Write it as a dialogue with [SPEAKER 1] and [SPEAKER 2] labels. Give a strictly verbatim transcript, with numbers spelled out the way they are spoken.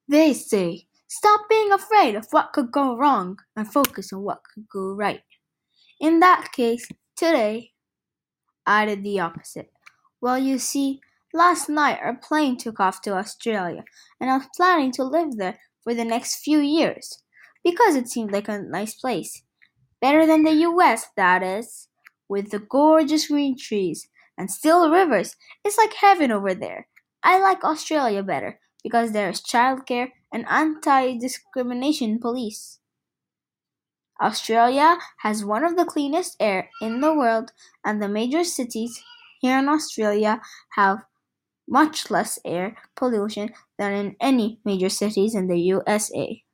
[SPEAKER 1] They say, stop being afraid of what could go wrong and focus on what could go right. In that case, today, I did the opposite. Well, you see, last night our plane took off to Australia, and I was planning to live there for the next few years because it seemed like a nice place. Better than the U S, that is, with the gorgeous green trees and still rivers. It's like heaven over there. I like Australia better because there is childcare and anti-discrimination police. Australia has one of the cleanest air in the world, and the major cities here in Australia have much less air pollution than in any major cities in the U S A.